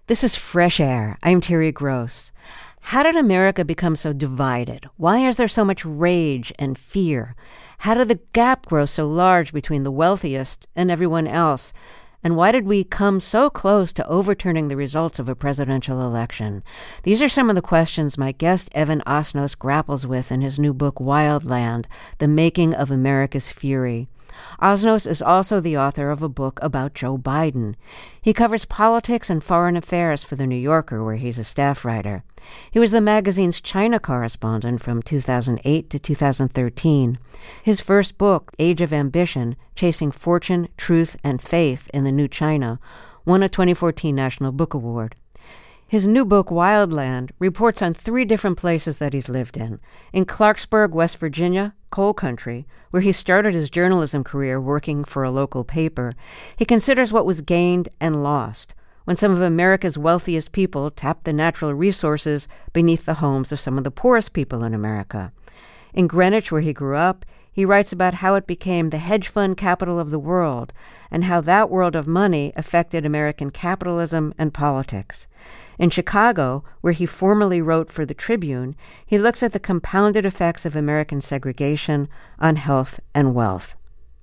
This is Fresh Air. I'm Terry Gross. How did America become so divided? Why is there so much rage and fear? How did the gap grow so large between the wealthiest and everyone else? And why did we come so close to overturning the results of a presidential election? These are some of the questions my guest Evan Osnos grapples with in his new book, Wildland: The Making of America's Fury. Osnos is also the author of a book about Joe Biden. He covers politics and foreign affairs for The New Yorker, where he's a staff writer. He was the magazine's China correspondent from 2008 to 2013. His first book, Age of Ambition: Chasing Fortune, Truth, and Faith in the New China, won a 2014 National Book Award. His new book, Wildland, reports on 3 different places that he's lived in. In Clarksburg, West Virginia, coal country, where he started his journalism career working for a local paper. He considers what was gained and lost when some of America's wealthiest people tapped the natural resources beneath the homes of some of the poorest people in America. In Greenwich, where he grew up, he writes about how it became the hedge fund capital of the world and how that world of money affected American capitalism and politics. In Chicago, where he formerly wrote for the Tribune, he looks at the compounded effects of American segregation on health and wealth.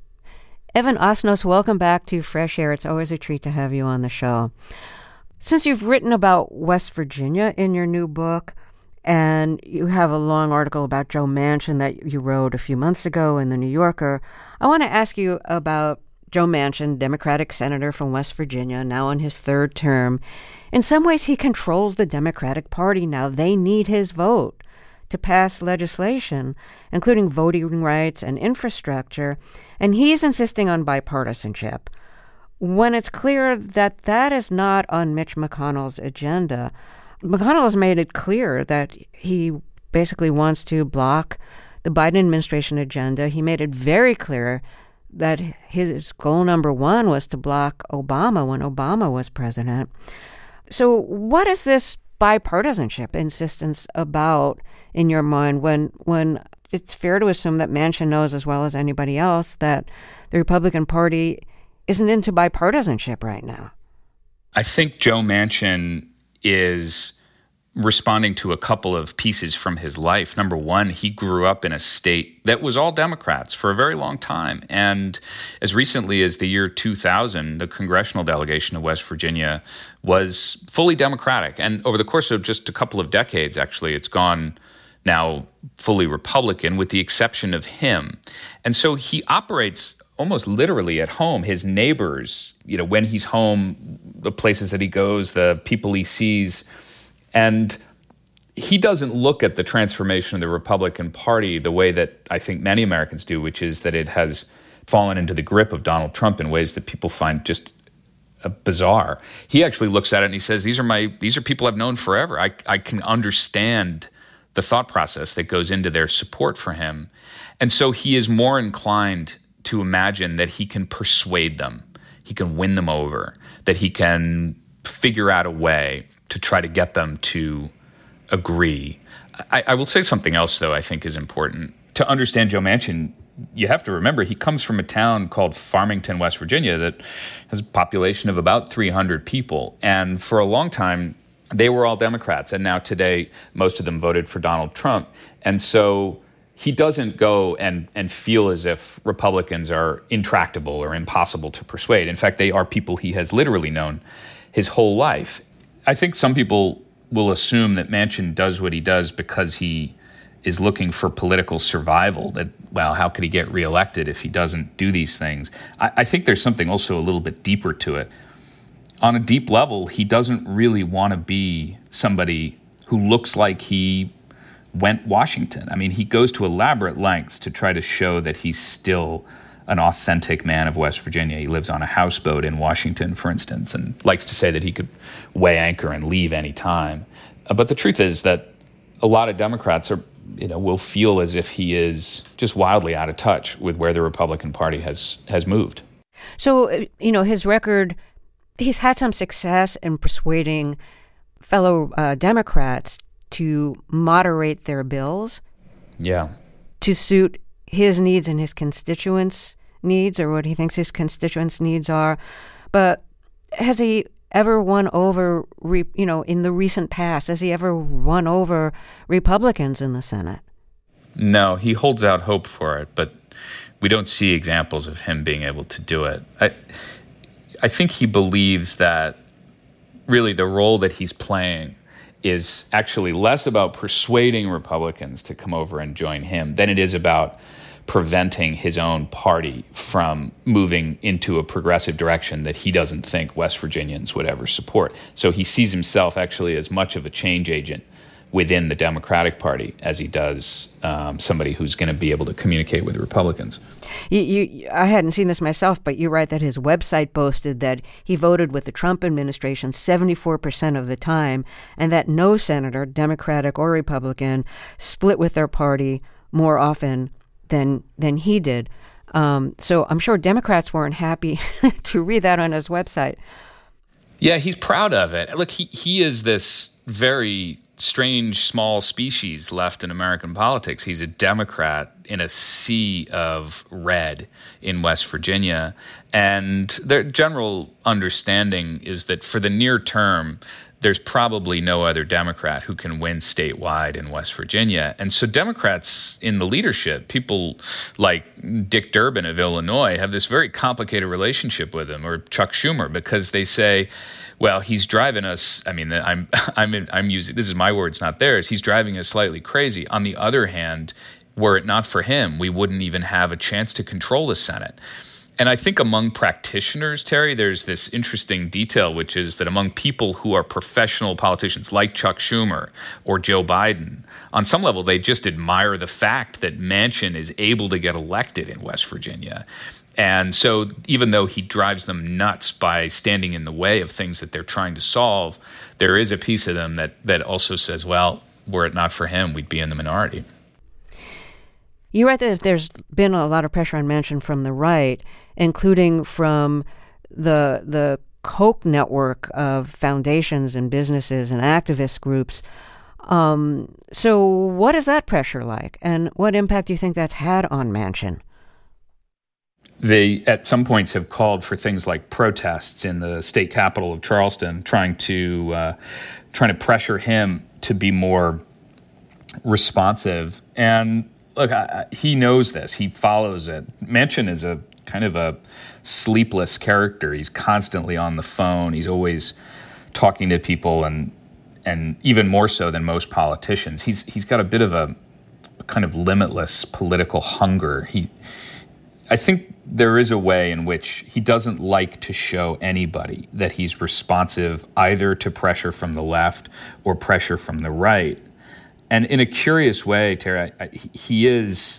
Evan Osnos, welcome back to Fresh Air. It's always a treat to have you on the show. Since you've written about West Virginia in your new book, and you have a long article about Joe Manchin that you wrote a few months ago in The New Yorker, I want to ask you about Joe Manchin, Democratic senator from West Virginia, now in his 3rd term. In some ways, he controls the Democratic Party now. They need his vote to pass legislation, including voting rights and infrastructure, and he's insisting on bipartisanship. When it's clear that that is not on Mitch McConnell's agenda, McConnell has made it clear that he basically wants to block the Biden administration agenda. He made it very clear that his goal number 1 was to block Obama when Obama was president. So what is this bipartisanship insistence about in your mind when it's fair to assume that Manchin knows as well as anybody else that the Republican Party isn't into bipartisanship right now? I think Joe Manchin is responding to a couple of pieces from his life. Number one, he grew up in a state that was all Democrats for a very long time. And as recently as the year 2000, the congressional delegation of West Virginia was fully Democratic. And over the course of just a couple of decades, actually, it's gone now fully Republican, with the exception of him. And so he operates almost literally at home. His neighbors, when he's home, the places that he goes, the people he sees. And he doesn't look at the transformation of the Republican Party the way that I think many Americans do, which is that it has fallen into the grip of Donald Trump in ways that people find just bizarre. He actually looks at it and he says, these are people I've known forever. I can understand the thought process that goes into their support for him. And so he is more inclined to imagine that he can persuade them, he can win them over, that he can figure out a way to try to get them to agree. I will say something else, though, I think is important. To understand Joe Manchin, you have to remember he comes from a town called Farmington, West Virginia, that has a population of about 300 people. And for a long time, they were all Democrats. And now today, most of them voted for Donald Trump. And so he doesn't go and feel as if Republicans are intractable or impossible to persuade. In fact, they are people he has literally known his whole life. I think some people will assume that Manchin does what he does because he is looking for political survival, that, well, how could he get reelected if he doesn't do these things? I think there's something also a little bit deeper to it. On a deep level, he doesn't really want to be somebody who looks like he went Washington. I mean, he goes to elaborate lengths to try to show that he's still an authentic man of West Virginia. He lives on a houseboat in Washington, for instance, and likes to say that he could weigh anchor and leave any time. But the truth is that a lot of Democrats will feel as if he is just wildly out of touch with where the Republican Party has moved. So, his record, he's had some success in persuading fellow Democrats to moderate their bills. Yeah. To suit his needs and his constituents' needs, or what he thinks his constituents' needs are. But has he ever won over, in the recent past? Has he ever won over Republicans in the Senate? No, he holds out hope for it, but we don't see examples of him being able to do it. I think he believes that really the role that he's playing is actually less about persuading Republicans to come over and join him than it is about preventing his own party from moving into a progressive direction that he doesn't think West Virginians would ever support. So he sees himself actually as much of a change agent within the Democratic Party as he does somebody who's going to be able to communicate with Republicans. I hadn't seen this myself, but you write that his website boasted that he voted with the Trump administration 74% of the time, and that no senator, Democratic or Republican, split with their party more often than he did. So I'm sure Democrats weren't happy to read that on his website. Yeah, he's proud of it. Look, he is this very strange small species left in American politics. He's a Democrat in a sea of red in West Virginia. And their general understanding is that for the near term, there's probably no other Democrat who can win statewide in West Virginia. And so Democrats in the leadership, people like Dick Durbin of Illinois, have this very complicated relationship with him, or Chuck Schumer, because they say, well, he's driving us. I mean, I'm using, this is my words, not theirs. He's driving us slightly crazy. On the other hand, were it not for him, we wouldn't even have a chance to control the Senate. And I think among practitioners, Terry, there's this interesting detail, which is that among people who are professional politicians like Chuck Schumer or Joe Biden, on some level, they just admire the fact that Manchin is able to get elected in West Virginia. And so even though he drives them nuts by standing in the way of things that they're trying to solve, there is a piece of them that also says, well, were it not for him, we'd be in the minority. You write that there's been a lot of pressure on Manchin from the right, including from the Koch network of foundations and businesses and activist groups. So what is that pressure like, and what impact do you think that's had on Manchin? They, at some points, have called for things like protests in the state capital of Charleston, trying to pressure him to be more responsive. And look, he knows this. He follows it. Manchin is a kind of a sleepless character. He's constantly on the phone. He's always talking to people, and even more so than most politicians. He's got a bit of a kind of limitless political hunger. I think there is a way in which he doesn't like to show anybody that he's responsive either to pressure from the left or pressure from the right. And in a curious way, Terry, he is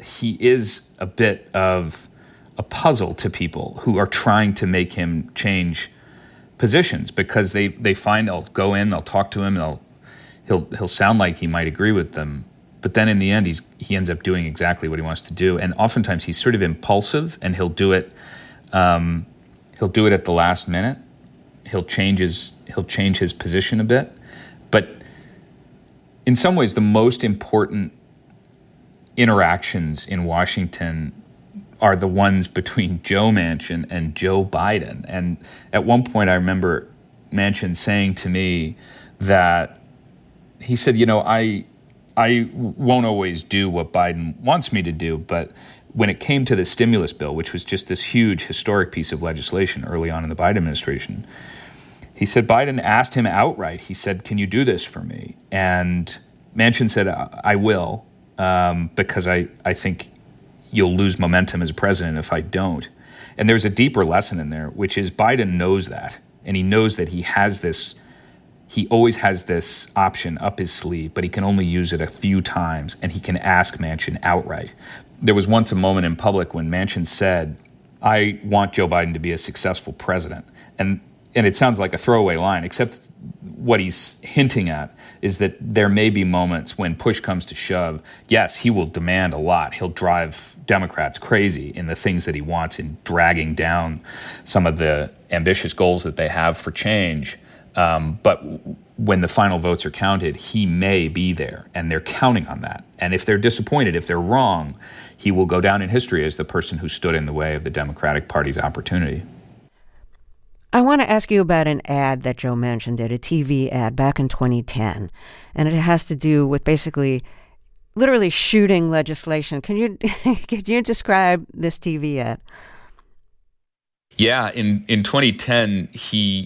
a bit of a puzzle to people who are trying to make him change positions, because they find they'll go in, they'll talk to him, he'll sound like he might agree with them. But then in the end, he ends up doing exactly what he wants to do. And oftentimes he's sort of impulsive, and he'll do it at the last minute. He'll change his position a bit. But in some ways, the most important interactions in Washington are the ones between Joe Manchin and Joe Biden. And at one point, I remember Manchin saying to me that he said, I won't always do what Biden wants me to do, but when it came to the stimulus bill, which was just this huge historic piece of legislation early on in the Biden administration, he said Biden asked him outright, he said, can you do this for me? And Manchin said, I will, because I think you'll lose momentum as a president if I don't. And there's a deeper lesson in there, which is Biden knows that, and he knows that he always has this option up his sleeve, but he can only use it a few times, and he can ask Manchin outright. There was once a moment in public when Manchin said, I want Joe Biden to be a successful president. And it sounds like a throwaway line, except what he's hinting at is that there may be moments when push comes to shove. Yes, he will demand a lot. He'll drive Democrats crazy in the things that he wants, in dragging down some of the ambitious goals that they have for change. But when the final votes are counted, he may be there, and they're counting on that. And if they're disappointed, if they're wrong, he will go down in history as the person who stood in the way of the Democratic Party's opportunity. I want to ask you about an ad that Joe Manchin did, a TV ad back in 2010. And it has to do with basically literally shooting legislation. Can you describe this TV ad? Yeah, in 2010, he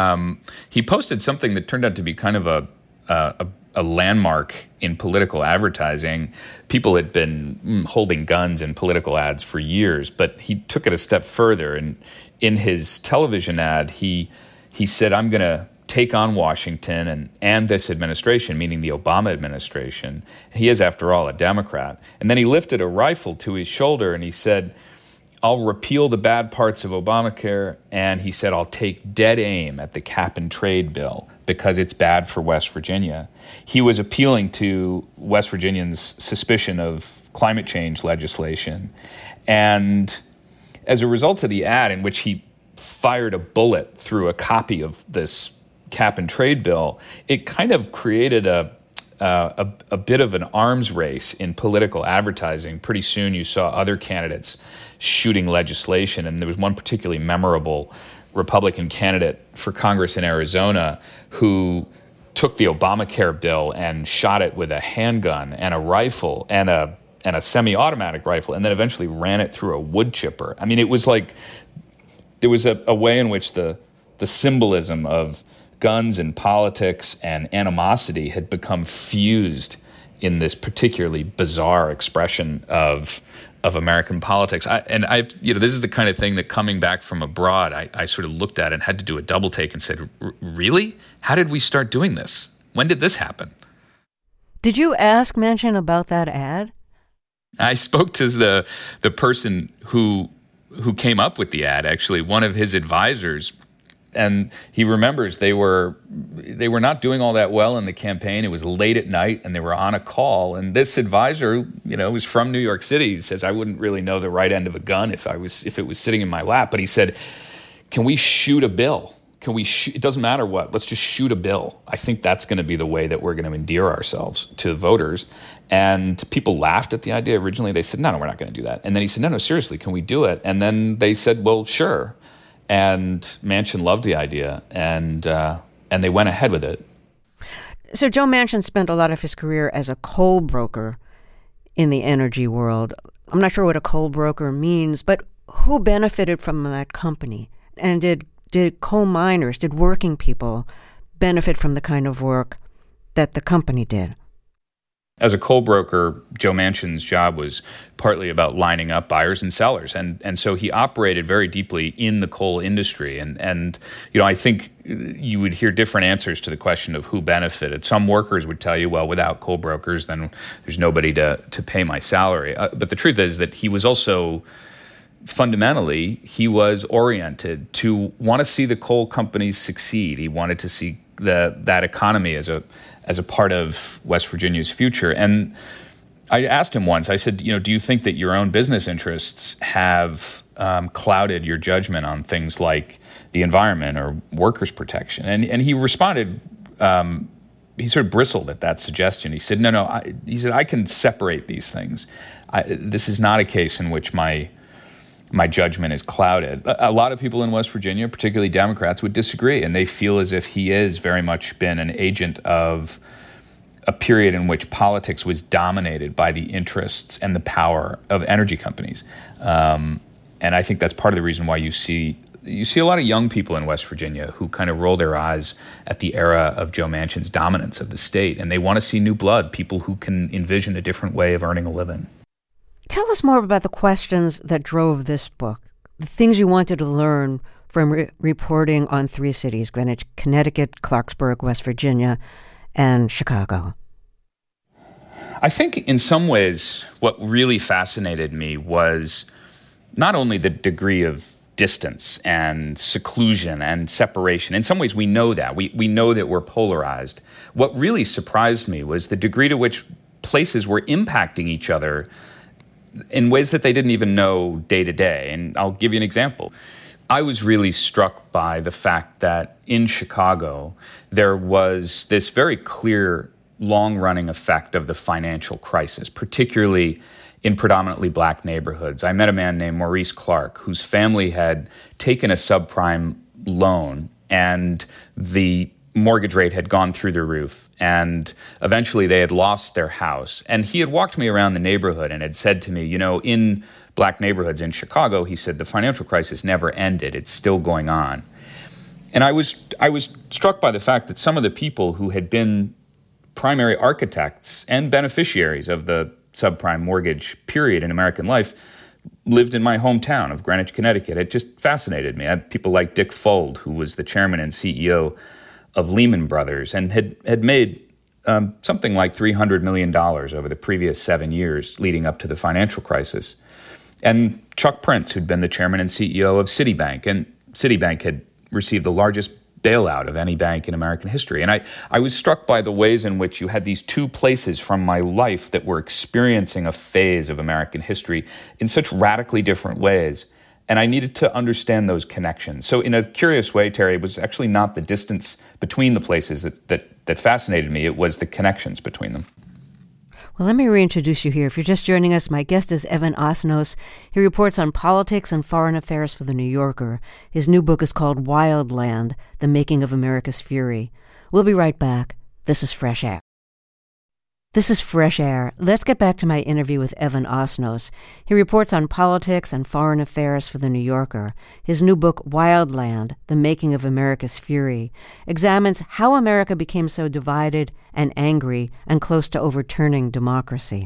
posted something that turned out to be kind of a landmark in political advertising. People had been holding guns in political ads for years, but he took it a step further. And in his television ad, he said, "I'm going to take on Washington and this administration," meaning the Obama administration. He is, after all, a Democrat. And then he lifted a rifle to his shoulder and he said, "I'll repeal the bad parts of Obamacare," and he said, "I'll take dead aim at the cap and trade bill because it's bad for West Virginia." He was appealing to West Virginians' suspicion of climate change legislation. And as a result of the ad, in which he fired a bullet through a copy of this cap and trade bill, it kind of created a bit of an arms race in political advertising. Pretty soon you saw other candidates shooting legislation, and there was one particularly memorable Republican candidate for Congress in Arizona who took the Obamacare bill and shot it with a handgun and a rifle and a semi-automatic rifle, and then eventually ran it through a wood chipper. I mean, it was like there was a way in which the symbolism of guns and politics and animosity had become fused in this particularly bizarre expression of American politics. This is the kind of thing that, coming back from abroad, I sort of looked at and had to do a double take and said, really? How did we start doing this? When did this happen? Did you ask Manchin about that ad? I spoke to the person who came up with the ad, actually, one of his advisors. And he remembers they were not doing all that well in the campaign. It was late at night, and they were on a call. And this advisor, was from New York City. He says, "I wouldn't really know the right end of a gun if it was sitting in my lap." But he said, "Can we shoot a bill? Can we? It doesn't matter what. Let's just shoot a bill. I think that's going to be the way that we're going to endear ourselves to voters." And people laughed at the idea. Originally, they said, "No, we're not going to do that." And then he said, "No, seriously, can we do it?" And then they said, "Well, sure." And Manchin loved the idea, and they went ahead with it. So Joe Manchin spent a lot of his career as a coal broker in the energy world. I'm not sure what a coal broker means, but who benefited from that company? And did coal miners, did working people benefit from the kind of work that the company did? As a coal broker, Joe Manchin's job was partly about lining up buyers and sellers. And so he operated very deeply in the coal industry. And I think you would hear different answers to the question of who benefited. Some workers would tell you, well, without coal brokers, then there's nobody to pay my salary. But the truth is that he was also, fundamentally, he was oriented to want to see the coal companies succeed. He wanted to see that economy as a part of West Virginia's future. And I asked him once, I said, do you think that your own business interests have clouded your judgment on things like the environment or workers' protection? And he responded, he sort of bristled at that suggestion. He said, no, he said, I can separate these things. This is not a case in which my judgment is clouded. A lot of people in West Virginia, particularly Democrats, would disagree, and they feel as if he is very much been an agent of a period in which politics was dominated by the interests and the power of energy companies. And I think that's part of the reason why you see a lot of young people in West Virginia who kind of roll their eyes at the era of Joe Manchin's dominance of the state, and they want to see new blood, people who can envision a different way of earning a living. Tell us more about the questions that drove this book, the things you wanted to learn from reporting on three cities, Greenwich, Connecticut, Clarksburg, West Virginia, and Chicago. I think in some ways what really fascinated me was not only the degree of distance and seclusion and separation. In some ways we know that. We know that we're polarized. What really surprised me was the degree to which places were impacting each other in ways that they didn't even know day to day. And I'll give you an example. I was really struck by the fact that in Chicago, there was this very clear long-running effect of the financial crisis, particularly in predominantly black neighborhoods. I met a man named Maurice Clark, whose family had taken a subprime loan, and the mortgage rate had gone through the roof, and eventually they had lost their house. And he had walked me around the neighborhood and had said to me, in black neighborhoods in Chicago, he said, the financial crisis never ended. It's still going on. And I was struck by the fact that some of the people who had been primary architects and beneficiaries of the subprime mortgage period in American life lived in my hometown of Greenwich, Connecticut. It just fascinated me. I had people like Dick Fuld, who was the chairman and CEO of Lehman Brothers and had made something like $300 million over the previous 7 years leading up to the financial crisis. And Chuck Prince, who'd been the chairman and CEO of Citibank, and Citibank had received the largest bailout of any bank in American history. And I was struck by the ways in which you had these two places from my life that were experiencing a phase of American history in such radically different ways. And I needed to understand those connections. So in a curious way, Terry, it was actually not the distance between the places that fascinated me. It was the connections between them. Well, let me reintroduce you here. If you're just joining us, my guest is Evan Osnos. He reports on politics and foreign affairs for The New Yorker. His new book is called Wildland: The Making of America's Fury. We'll be right back. This is Fresh Air. This is Fresh Air. Let's get back to my interview with Evan Osnos. He reports on politics and foreign affairs for The New Yorker. His new book, Wildland: The Making of America's Fury, examines how America became so divided and angry and close to overturning democracy.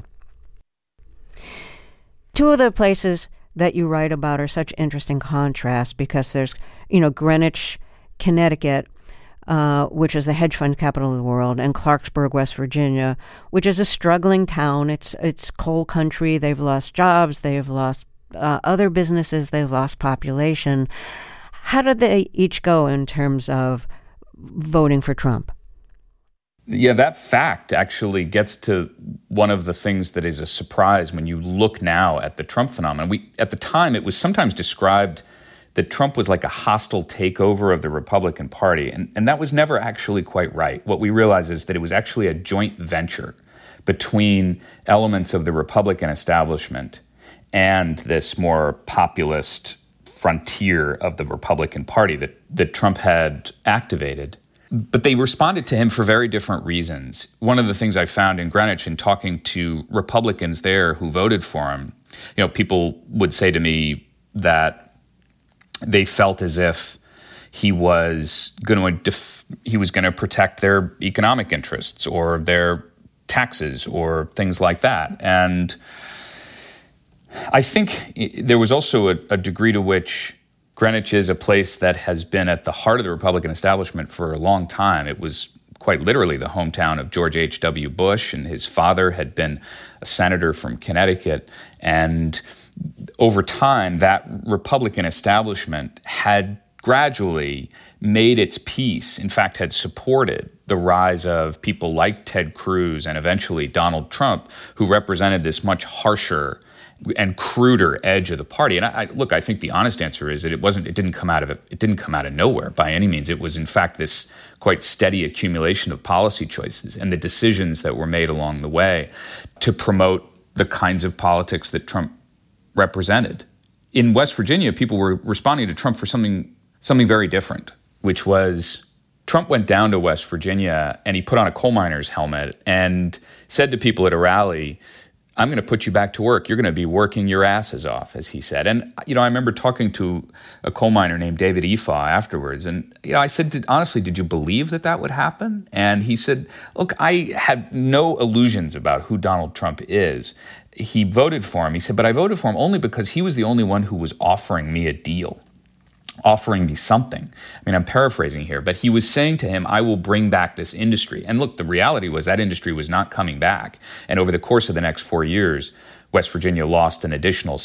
Two of the places that you write about are such interesting contrasts because there's, Greenwich, Connecticut, which is the hedge fund capital of the world, and Clarksburg, West Virginia, which is a struggling town. It's coal country. They've lost jobs. They've lost other businesses. They've lost population. How did they each go in terms of voting for Trump? Yeah, that fact actually gets to one of the things that is a surprise when you look now at the Trump phenomenon. At the time, it was sometimes described that Trump was like a hostile takeover of the Republican Party. And that was never actually quite right. What we realize is that it was actually a joint venture between elements of the Republican establishment and this more populist frontier of the Republican Party that Trump had activated. But they responded to him for very different reasons. One of the things I found in Greenwich in talking to Republicans there who voted for him, people would say to me that they felt as if he was going to protect their economic interests or their taxes or things like that. And I think there was also a degree to which Greenwich is a place that has been at the heart of the Republican establishment for a long time. It was quite literally the hometown of George H.W. Bush, and his father had been a senator from Connecticut. And over time, that Republican establishment had gradually made its peace, in fact, had supported the rise of people like Ted Cruz and eventually Donald Trump, who represented this much harsher and cruder edge of the party. And I think the honest answer is that it didn't come out of nowhere by any means. It was in fact this quite steady accumulation of policy choices and the decisions that were made along the way to promote the kinds of politics that Trump represented. In West Virginia, people were responding to Trump for something very different, which was Trump went down to West Virginia and he put on a coal miner's helmet and said to people at a rally, "I'm going to put you back to work. You're going to be working your asses off," as he said. And, I remember talking to a coal miner named David Efaw afterwards. And, I said, honestly, did you believe that would happen? And he said, look, I had no illusions about who Donald Trump is. He voted for him. He said, but I voted for him only because he was the only one who was offering me a deal, offering me something. I mean, I'm paraphrasing here, but he was saying to him, I will bring back this industry. And look, the reality was that industry was not coming back. And over the course of the next 4 years, West Virginia lost an additional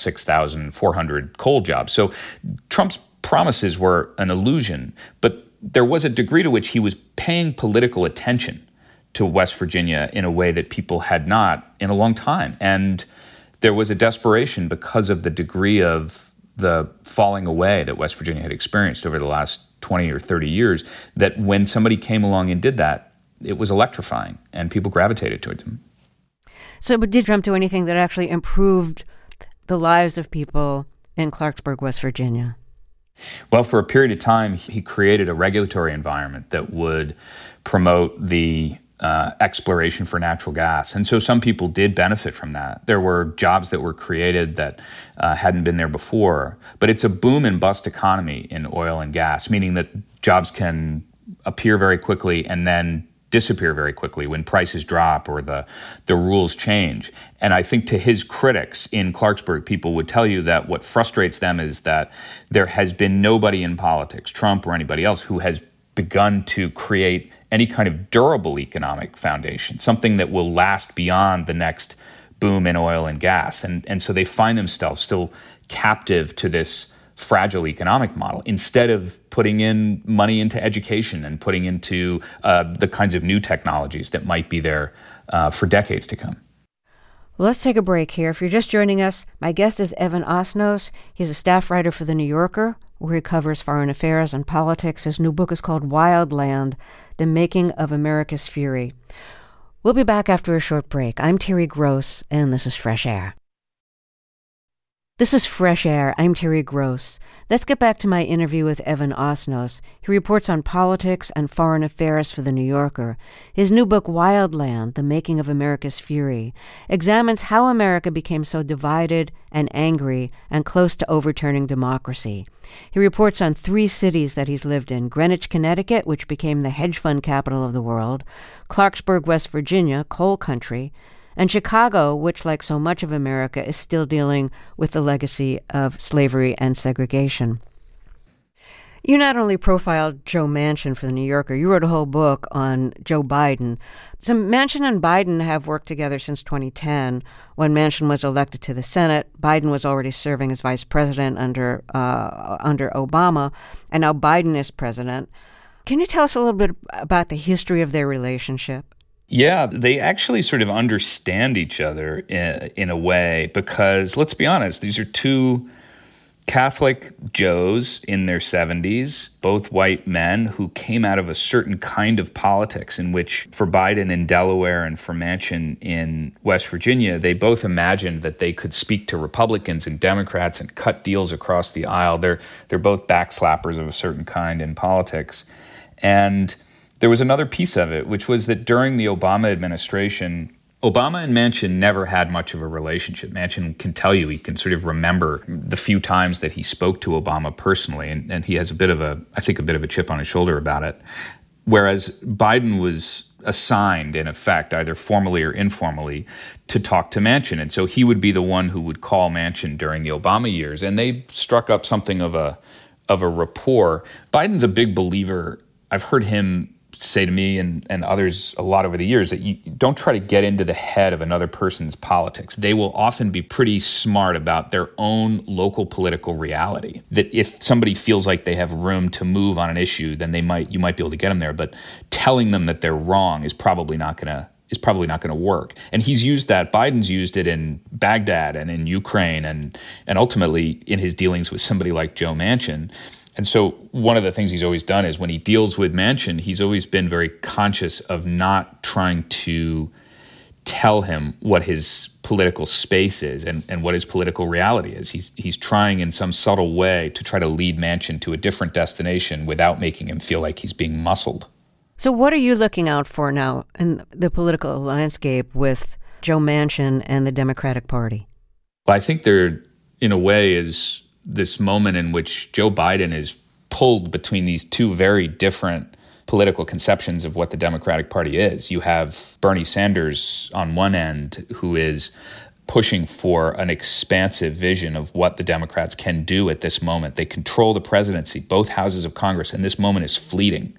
6,400 coal jobs. So Trump's promises were an illusion, but there was a degree to which he was paying political attention to West Virginia in a way that people had not in a long time. And there was a desperation because of the degree of the falling away that West Virginia had experienced over the last 20 or 30 years, that when somebody came along and did that, it was electrifying and people gravitated towards him. So, but did Trump do anything that actually improved the lives of people in Clarksburg, West Virginia? Well, for a period of time, he created a regulatory environment that would promote the exploration for natural gas. And so some people did benefit from that. There were jobs that were created that hadn't been there before. But it's a boom and bust economy in oil and gas, meaning that jobs can appear very quickly and then disappear very quickly when prices drop or the rules change. And I think to his critics in Clarksburg, people would tell you that what frustrates them is that there has been nobody in politics, Trump or anybody else, who has begun to create any kind of durable economic foundation, something that will last beyond the next boom in oil and gas. And so they find themselves still captive to this fragile economic model instead of putting in money into education and putting into the kinds of new technologies that might be there for decades to come. Well, let's take a break here. If you're just joining us, my guest is Evan Osnos. He's a staff writer for The New Yorker, where he covers foreign affairs and politics. His new book is called Wildland: The Making of America's Fury. We'll be back after a short break. I'm Terry Gross, and this is Fresh Air. This is Fresh Air. I'm Terry Gross. Let's get back to my interview with Evan Osnos. He reports on politics and foreign affairs for The New Yorker. His new book, Wildland: The Making of America's Fury, examines how America became so divided and angry and close to overturning democracy. He reports on 3 cities that he's lived in: Greenwich, Connecticut, which became the hedge fund capital of the world; Clarksburg, West Virginia, coal country; and Chicago, which, like so much of America, is still dealing with the legacy of slavery and segregation. You not only profiled Joe Manchin for The New Yorker, you wrote a whole book on Joe Biden. So Manchin and Biden have worked together since 2010. When Manchin was elected to the Senate, Biden was already serving as vice president under Obama, and now Biden is president. Can you tell us a little bit about the history of their relationship? Yeah, they actually sort of understand each other in a way because, let's be honest, these are 2 Catholic Joes in their 70s, both white men who came out of a certain kind of politics in which, for Biden in Delaware and for Manchin in West Virginia, they both imagined that they could speak to Republicans and Democrats and cut deals across the aisle. They're both backslappers of a certain kind in politics. And there was another piece of it, which was that during the Obama administration, Obama and Manchin never had much of a relationship. Manchin can tell you, he can sort of remember the few times that he spoke to Obama personally, and he has a bit of a chip on his shoulder about it. Whereas Biden was assigned, in effect, either formally or informally, to talk to Manchin. And so he would be the one who would call Manchin during the Obama years. And they struck up something of a rapport. Biden's a big believer. I've heard him say to me and others a lot over the years that you don't try to get into the head of another person's politics. They will often be pretty smart about their own local political reality. That if somebody feels like they have room to move on an issue, then you might be able to get them there. But telling them that they're wrong is probably not going to work. And Biden's used it in Baghdad and in Ukraine and ultimately in his dealings with somebody like Joe Manchin. And so one of the things he's always done is when he deals with Manchin, he's always been very conscious of not trying to tell him what his political space is and what his political reality is. He's trying in some subtle way to try to lead Manchin to a different destination without making him feel like he's being muscled. So what are you looking out for now in the political landscape with Joe Manchin and the Democratic Party? Well, I think there, in a way, is this moment in which Joe Biden is pulled between these 2 very different political conceptions of what the Democratic Party is. You have Bernie Sanders on one end, who is pushing for an expansive vision of what the Democrats can do at this moment. They control the presidency, both houses of Congress, and this moment is fleeting.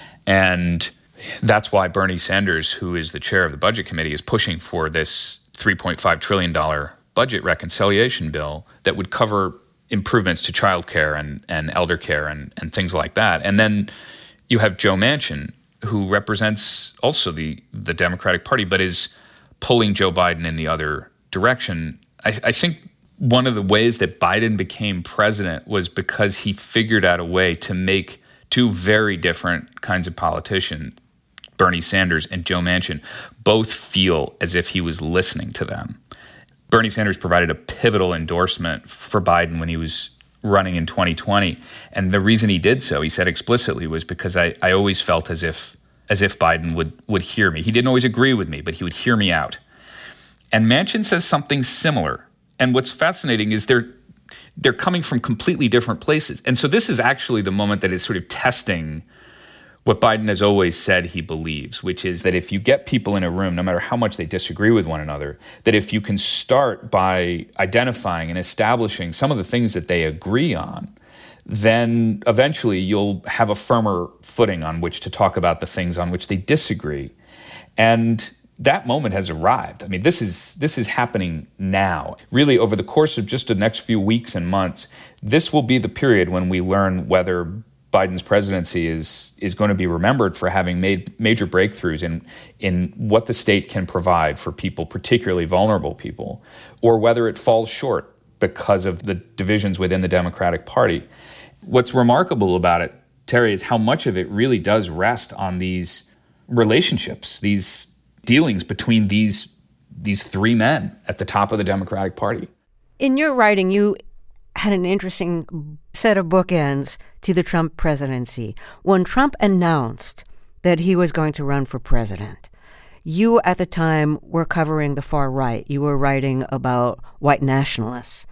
And that's why Bernie Sanders, who is the chair of the Budget Committee, is pushing for this $3.5 trillion budget reconciliation bill that would cover improvements to child care and elder care and things like that. And then you have Joe Manchin, who represents also the Democratic Party, but is pulling Joe Biden in the other direction. I think one of the ways that Biden became president was because he figured out a way to make 2 very different kinds of politicians, Bernie Sanders and Joe Manchin, both feel as if he was listening to them. Bernie Sanders provided a pivotal endorsement for Biden when he was running in 2020. And the reason he did so, he said explicitly, was because I always felt as if Biden would hear me. He didn't always agree with me, but he would hear me out. And Manchin says something similar. And what's fascinating is they're coming from completely different places. And so this is actually the moment that is sort of testing what Biden has always said he believes, which is that if you get people in a room, no matter how much they disagree with one another, that if you can start by identifying and establishing some of the things that they agree on, then eventually you'll have a firmer footing on which to talk about the things on which they disagree. And that moment has arrived. I mean, this is happening now. Really, over the course of just the next few weeks and months, this will be the period when we learn whether Biden's presidency is going to be remembered for having made major breakthroughs in what the state can provide for people, particularly vulnerable people, or whether it falls short because of the divisions within the Democratic Party. What's remarkable about it, Terry, is how much of it really does rest on these relationships, these dealings between these three men at the top of the Democratic Party. In your writing, you had an interesting set of bookends to the Trump presidency. When Trump announced that he was going to run for president, you at the time were covering the far right. You were writing about white nationalists.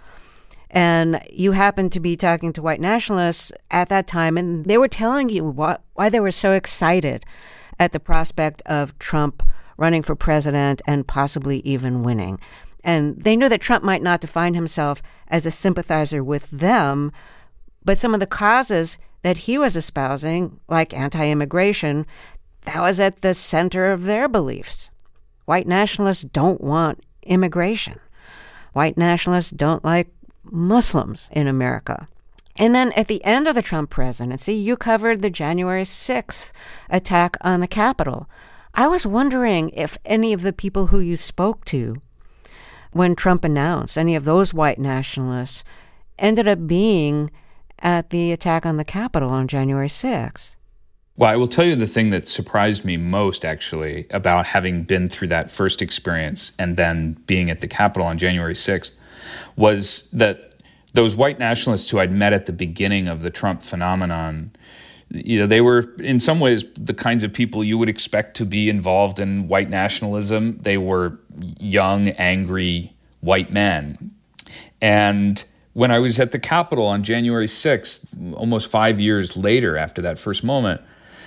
And you happened to be talking to white nationalists at that time, and they were telling you why they were so excited at the prospect of Trump running for president and possibly even winning. And they knew that Trump might not define himself as a sympathizer with them, but some of the causes that he was espousing, like anti-immigration, that was at the center of their beliefs. White nationalists don't want immigration. White nationalists don't like Muslims in America. And then at the end of the Trump presidency, you covered the January 6th attack on the Capitol. I was wondering if any of the people who you spoke to when Trump announced, any of those white nationalists ended up being at the attack on the Capitol on January 6th. Well, I will tell you the thing that surprised me most, actually, about having been through that first experience and then being at the Capitol on January 6th, was that those white nationalists who I'd met at the beginning of the Trump phenomenon, they were in some ways the kinds of people you would expect to be involved in white nationalism. They were young, angry white men. And when I was at the Capitol on January 6th, almost 5 years later after that first moment,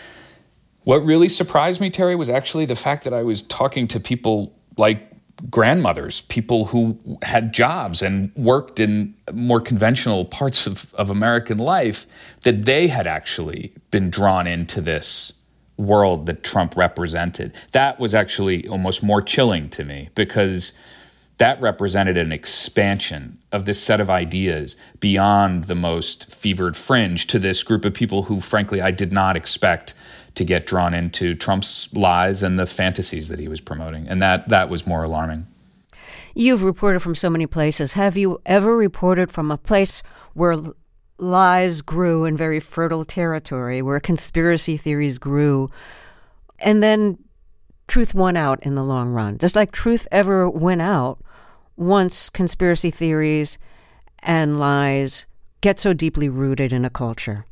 what really surprised me, Terry, was actually the fact that I was talking to people like grandmothers, people who had jobs and worked in more conventional parts of American life, that they had actually been drawn into this world that Trump represented. That was actually almost more chilling to me, because that represented an expansion of this set of ideas beyond the most fevered fringe to this group of people who, frankly, I did not expect to get drawn into Trump's lies and the fantasies that he was promoting. And that was more alarming. You've reported from so many places. Have you ever reported from a place where lies grew in very fertile territory, where conspiracy theories grew, and then truth won out in the long run? Just like truth ever went out once conspiracy theories and lies get so deeply rooted in a culture?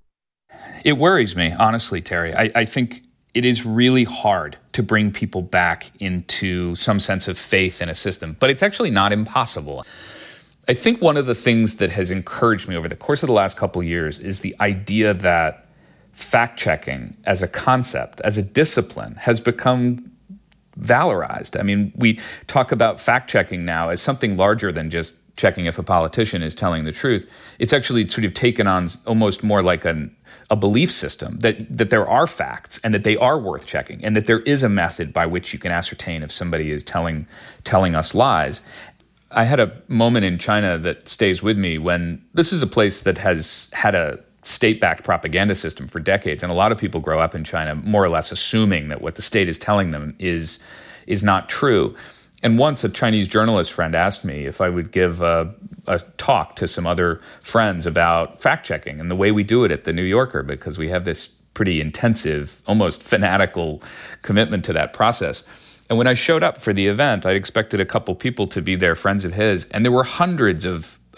It worries me, honestly, Terry. I think it is really hard to bring people back into some sense of faith in a system, but it's actually not impossible. I think one of the things that has encouraged me over the course of the last couple of years is the idea that fact-checking as a concept, as a discipline, has become valorized. I mean, we talk about fact-checking now as something larger than just checking if a politician is telling the truth. It's actually sort of taken on almost more like a belief system that there are facts and that they are worth checking, and that there is a method by which you can ascertain if somebody is telling us lies. I had a moment in China that stays with me when this is a place that has had a state-backed propaganda system for decades, and a lot of people grow up in China more or less assuming that what the state is telling them is not true. And once a Chinese journalist friend asked me if I would give a talk to some other friends about fact-checking and the way we do it at The New Yorker, because we have this pretty intensive, almost fanatical commitment to that process. And when I showed up for the event, I expected a couple people to be there, friends of his, and there were hundreds of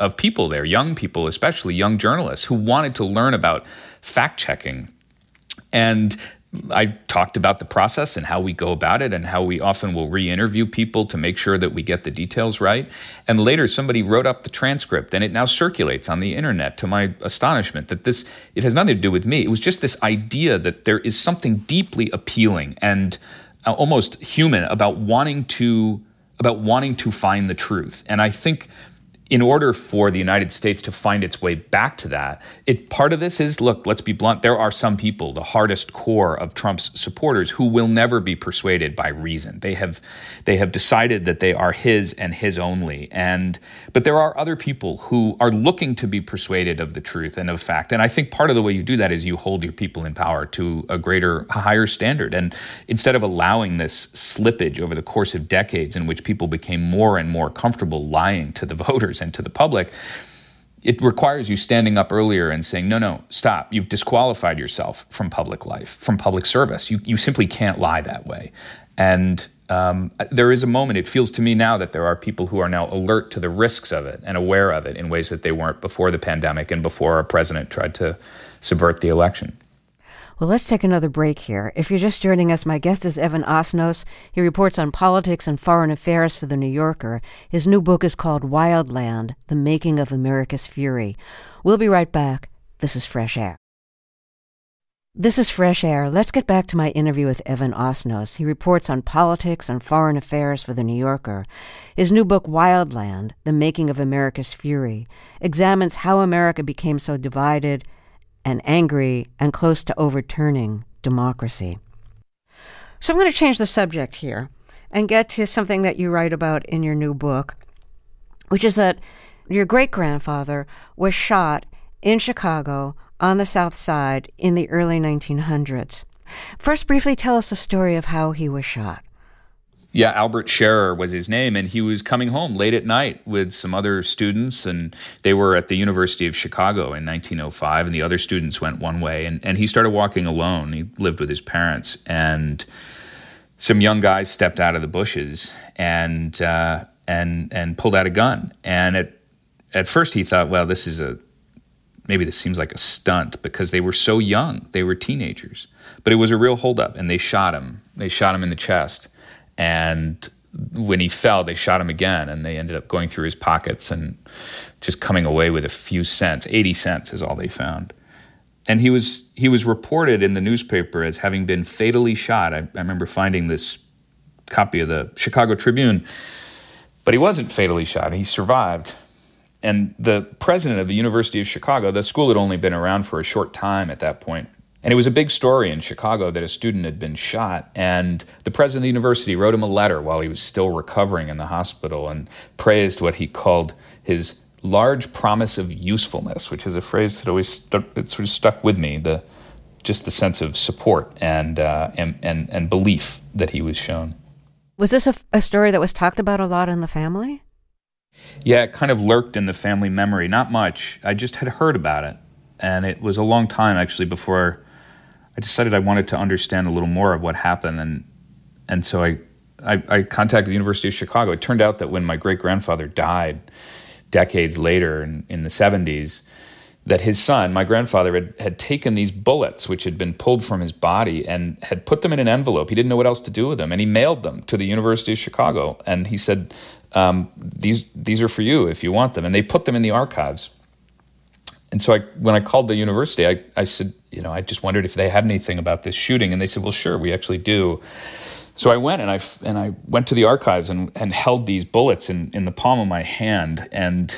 of people there, young people, especially young journalists who wanted to learn about fact-checking. And I talked about the process and how we go about it and how we often will re-interview people to make sure that we get the details right. And later somebody wrote up the transcript, and it now circulates on the internet, to my astonishment, that it has nothing to do with me. It was just this idea that there is something deeply appealing and almost human about wanting to find the truth. And I think in order for the United States to find its way back to that, part of this is, look, let's be blunt, there are some people, the hardest core of Trump's supporters, who will never be persuaded by reason. They have decided that they are his and his only. But there are other people who are looking to be persuaded of the truth and of fact. And I think part of the way you do that is you hold your people in power to a higher standard. And instead of allowing this slippage over the course of decades in which people became more and more comfortable lying to the voters and to the public, it requires you standing up earlier and saying, no, stop. You've disqualified yourself from public life, from public service. You simply can't lie that way. And there is a moment, it feels to me now, that there are people who are now alert to the risks of it and aware of it in ways that they weren't before the pandemic and before our president tried to subvert the election. Well, let's take another break here. If you're just joining us, my guest is Evan Osnos. He reports on politics and foreign affairs for The New Yorker. His new book is called Wildland: The Making of America's Fury. We'll be right back. This is Fresh Air. This is Fresh Air. Let's get back to my interview with Evan Osnos. He reports on politics and foreign affairs for The New Yorker. His new book, Wildland: The Making of America's Fury, examines how America became so divided and angry and close to overturning democracy. So I'm going to change the subject here and get to something that you write about in your new book, which is that your great-grandfather was shot in Chicago on the South Side in the early 1900s. First, briefly tell us the story of how he was shot. Yeah, Albert Scherer was his name, and he was coming home late at night with some other students, and they were at the University of Chicago in 1905, and the other students went one way, and he started walking alone. He lived with his parents, and some young guys stepped out of the bushes and pulled out a gun. And at first he thought, well, maybe this seems like a stunt, because they were so young. They were teenagers. But it was a real holdup, and they shot him. They shot him in the chest. And when he fell, they shot him again, and they ended up going through his pockets and just coming away with a few cents. 80 cents is all they found. And he was reported in the newspaper as having been fatally shot. I remember finding this copy of the Chicago Tribune. But he wasn't fatally shot. He survived. And the president of the University of Chicago, the school had only been around for a short time at that point, and it was a big story in Chicago that a student had been shot. And the president of the university wrote him a letter while he was still recovering in the hospital and praised what he called his large promise of usefulness, which is a phrase that always stuck with me, just the sense of support and belief that he was shown. Was this a story that was talked about a lot in the family? Yeah, it kind of lurked in the family memory. Not much. I just had heard about it. And it was a long time, actually, before I decided I wanted to understand a little more of what happened, and so I contacted the University of Chicago. It turned out that when my great-grandfather died decades later in the 70s, that his son, my grandfather, had taken these bullets which had been pulled from his body and had put them in an envelope. He didn't know what else to do with them, and he mailed them to the University of Chicago. And he said, these are for you if you want them. And they put them in the archives. And so when I called the university, I said, I just wondered if they had anything about this shooting. And they said, well, sure, we actually do. So I went and I went to the archives and held these bullets in the palm of my hand. And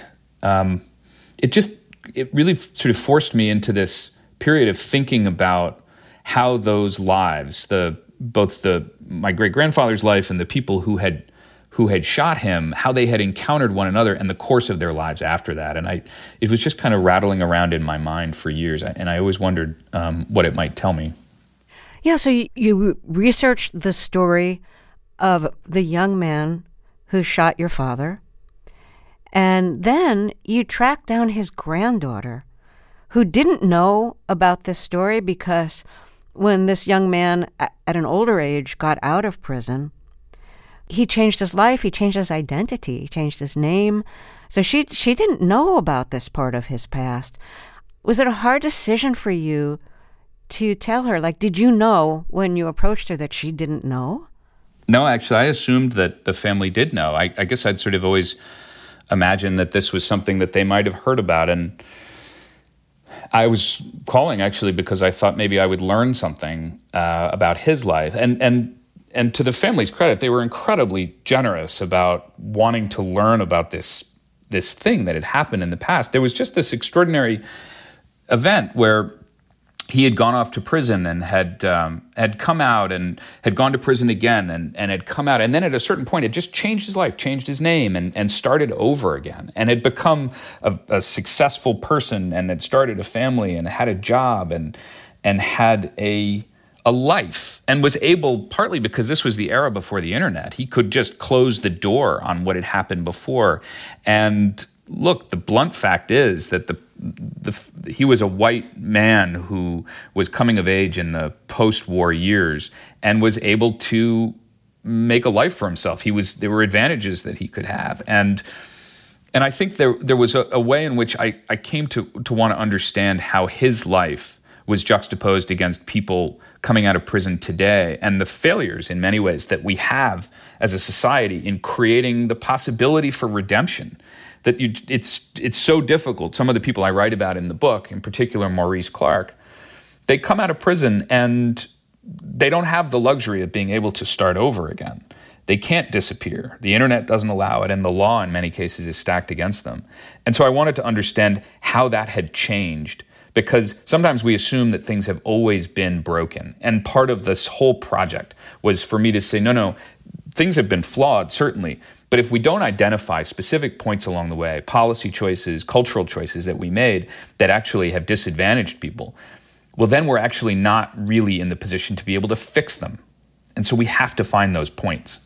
it really sort of forced me into this period of thinking about how those lives, both my great-grandfather's life and the people who had shot him, how they had encountered one another and the course of their lives after that. And it was just kind of rattling around in my mind for years. And I always wondered what it might tell me. Yeah, so you researched the story of the young man who shot your father. And then you tracked down his granddaughter, who didn't know about this story, because when this young man at an older age got out of prison, he changed his life, he changed his identity, he changed his name, So she didn't know about this part of his past. Was it a hard decision for you to tell her? Like, did you know when you approached her that she didn't know? No, actually, I assumed that the family did know. I guess I'd sort of always imagined that this was something that they might have heard about. And I was calling, actually, because I thought maybe I would learn something about his life. And to the family's credit, they were incredibly generous about wanting to learn about this thing that had happened in the past. There was just this extraordinary event where he had gone off to prison and had come out and had gone to prison again and had come out. And then at a certain point, had just changed his life, changed his name and started over again and had become a successful person and had started a family and had a job and had a life and was able, partly because this was the era before the internet, he could just close the door on what had happened before. And look, the blunt fact is that he was a white man who was coming of age in the post-war years and was able to make a life for himself. There were advantages that he could have. And I think there was a way in which I came to want to understand how his life was juxtaposed against people coming out of prison today and the failures in many ways that we have as a society in creating the possibility for redemption. That it's so difficult. Some of the people I write about in the book, in particular Maurice Clark, they come out of prison and they don't have the luxury of being able to start over again. They can't disappear. The internet doesn't allow it, and the law in many cases is stacked against them. And so I wanted to understand how that had changed, because sometimes we assume that things have always been broken. And part of this whole project was for me to say, no, things have been flawed, certainly. But if we don't identify specific points along the way, policy choices, cultural choices that we made that actually have disadvantaged people, well, then we're actually not really in the position to be able to fix them. And so we have to find those points.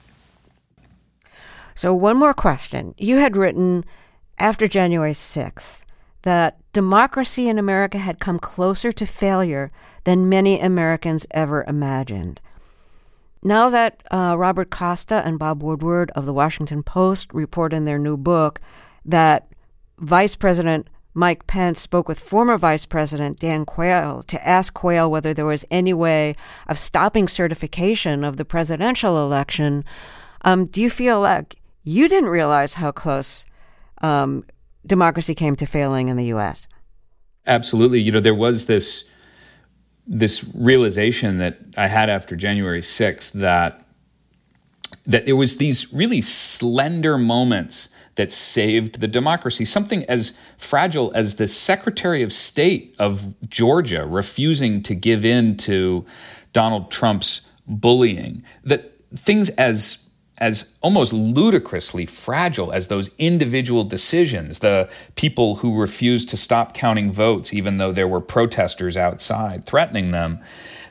So one more question. You had written after January 6th that democracy in America had come closer to failure than many Americans ever imagined. Now that Robert Costa and Bob Woodward of the Washington Post report in their new book that Vice President Mike Pence spoke with former Vice President Dan Quayle to ask Quayle whether there was any way of stopping certification of the presidential election, do you feel like you didn't realize how close democracy came to failing in the U.S.? Absolutely. There was this realization that I had after January 6th that there was these really slender moments that saved the democracy. Something as fragile as the Secretary of State of Georgia refusing to give in to Donald Trump's bullying. That things as almost ludicrously fragile as those individual decisions, the people who refused to stop counting votes even though there were protesters outside threatening them,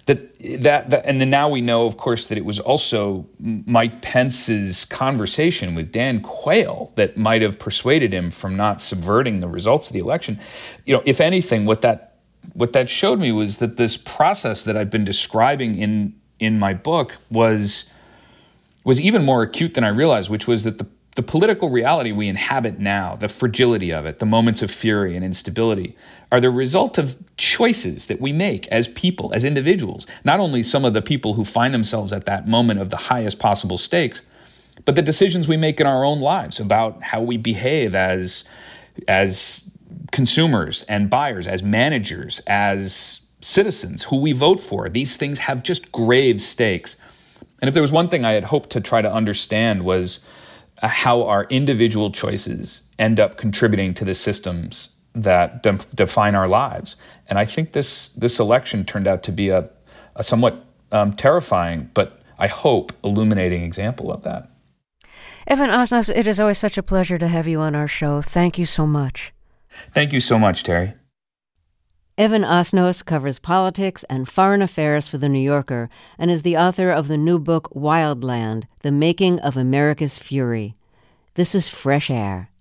and then now we know, of course, that it was also Mike Pence's conversation with Dan Quayle that might have persuaded him from not subverting the results of the election. If anything, what that showed me was that this process that I've been describing in my book was even more acute than I realized, which was that the political reality we inhabit now, the fragility of it, the moments of fury and instability, are the result of choices that we make as people, as individuals. Not only some of the people who find themselves at that moment of the highest possible stakes, but the decisions we make in our own lives about how we behave as consumers and buyers, as managers, as citizens, who we vote for. These things have just grave stakes. And if there was one thing I had hoped to try to understand was how our individual choices end up contributing to the systems that define our lives. And I think this election turned out to be a somewhat terrifying, but I hope illuminating example of that. Evan Osnos, it is always such a pleasure to have you on our show. Thank you so much. Thank you so much, Terry. Evan Osnos covers politics and foreign affairs for The New Yorker and is the author of the new book, Wildland: The Making of America's Fury. This is Fresh Air.